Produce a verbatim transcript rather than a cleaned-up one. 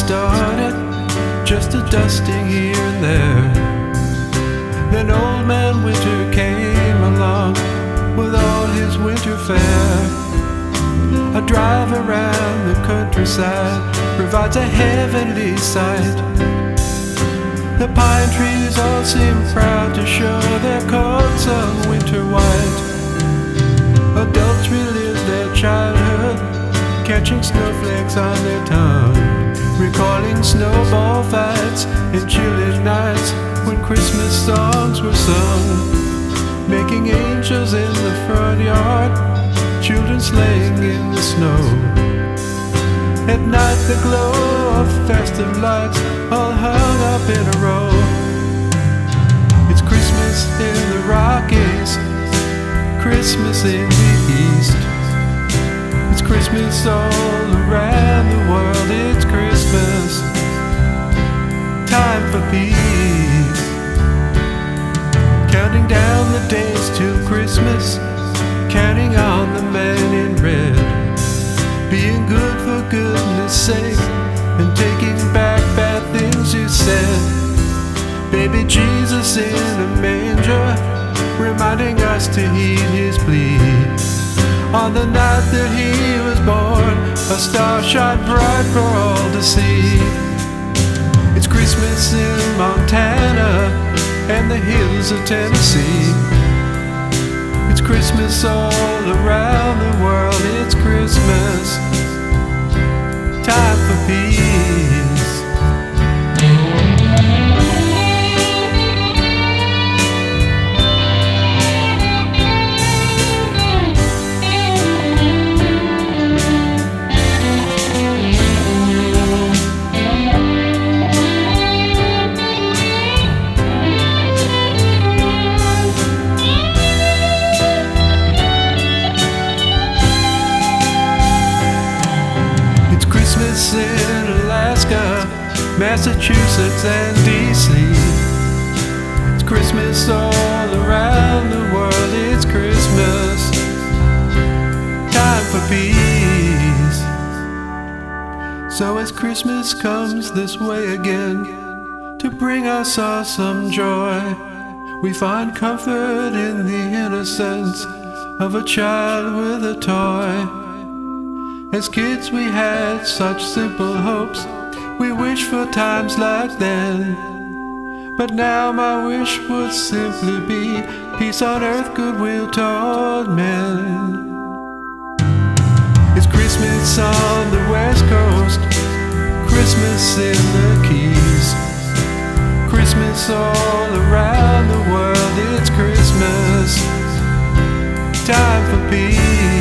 started, just a dusting here and there. Then Old Man Winter came along with all his winter fare. A drive around the countryside provides a heavenly sight. The pine trees all seem proud to show their coats of winter white. Adults relive their childhood, catching snowflakes on their tongue, recalling snowball fights and chilly nights when Christmas songs were sung, making angels in the front yard, children sleighing in the snow. At night the glow of festive lights all hung up in a row. It's Christmas in the Rockies, Christmas in the East. It's Christmas all around the world. It's Christmas, time for peace. Counting down the days till Christmas, counting on the man in red, being good for goodness sake and taking back bad things you said. Baby Jesus in a manger, reminding us to heed his plea. On the night that he was born, a star shone bright for all to see. It's Christmas in Montana and the hills of Tennessee. It's Christmas all around the world. It's Christmas, time for peace. Christmas in Alaska, Massachusetts and D C. It's Christmas all around the world. It's Christmas, time for peace. So as Christmas comes this way again to bring us all some joy, we find comfort in the innocence of a child with a toy. As kids we had such simple hopes, we wished for times like then. But now my wish would simply be peace on earth, goodwill toward men. It's Christmas on the West Coast, Christmas in the Keys, Christmas all around the world. It's Christmas, time for peace.